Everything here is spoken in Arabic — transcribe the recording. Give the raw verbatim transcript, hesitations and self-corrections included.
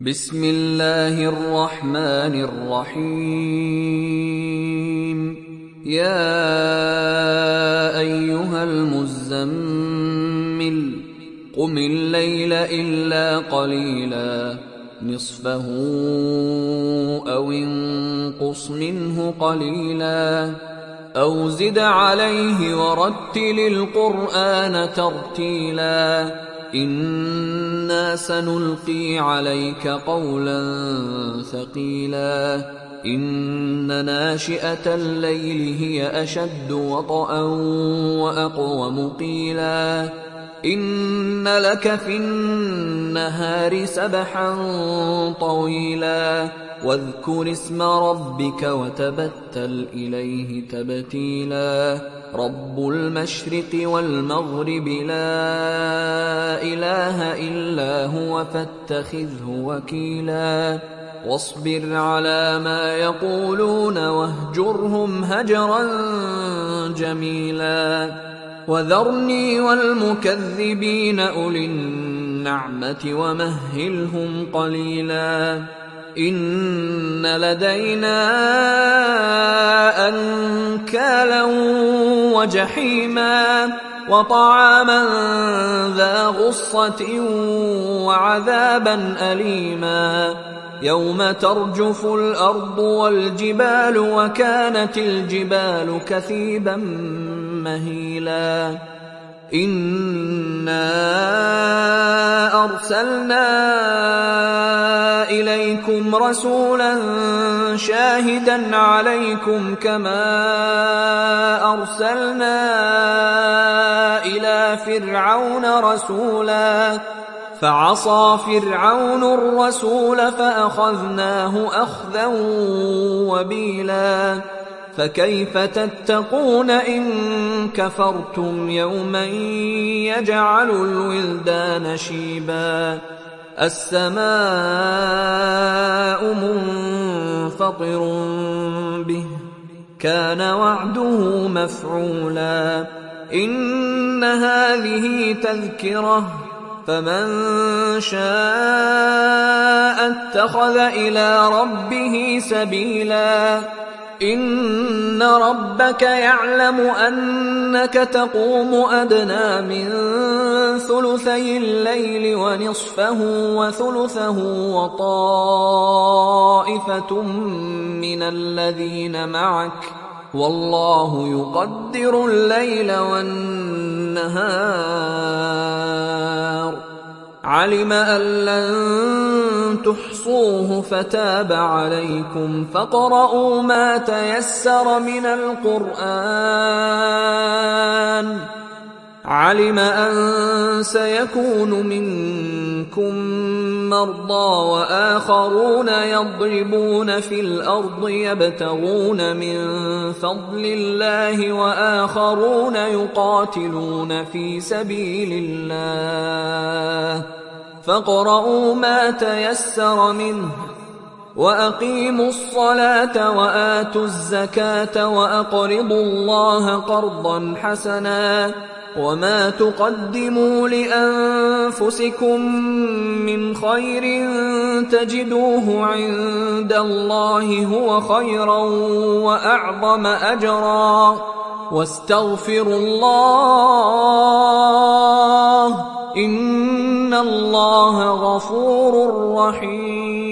بسم الله الرحمن الرحيم. يا أيها المزمل قم الليل إلا قليلا نصفه أو انقص منه قليلا أو زد عليه ورتل القرآن ترتيلا إنا سنلقي عليك قولا ثقيلا إن ناشئة الليل هي أشد وطئا وأقوم قيلا إن لك في النهار سبحا طويلا واذكر اسم ربك وتبتل إليه تبتيلا رب المشرق والمغرب لا إله إلا هو فاتخذه وكيلا واصبر على ما يقولون واهجرهم هجرا جميلا وذرني والمكذبين أولي النعمة ومهلهم قليلا إن لدينا أنكالا وجحيما وطعاما ذا غصة وعذابا أليما يوم ترجف الأرض والجبال وكانت الجبال كثيبا مهيلا إنا أرسلنا إليكم رسولا شاهدا عليكم كما أرسلنا إلى فرعون رسولا فعصى فرعون الرسول فأخذناه أخذا وبيلا فكيف تتقون إن كفرتم يوما يجعل الولدان شيبا السماء منفطر به كان وعده مفعولا إن هذه تذكرة فمن شاء اتخذ إلى ربه سبيلا إن ربك يعلم أنك تقوم أدنى من ثلثي الليل ونصفه وثلثه وطائفة من الذين معك والله يقدر الليل والنهار علم أن لن تحصوه فتاب عليكم فاقرؤوا ما تيسر من القرآن علم أن سيكون منكم مرضى وآخرون يضربون في الأرض يبتغون من فضل الله وآخرون يقاتلون في سبيل الله فاقرؤوا ما تيسر منه وأقيموا الصلاة وآتوا الزكاة وأقرضوا الله قرضا حسنا وما تقدموا لأنفسكم من خير تجدوه عند الله هو خيرا وأعظم أجرا واستغفروا الله إن الله غفور رحيم.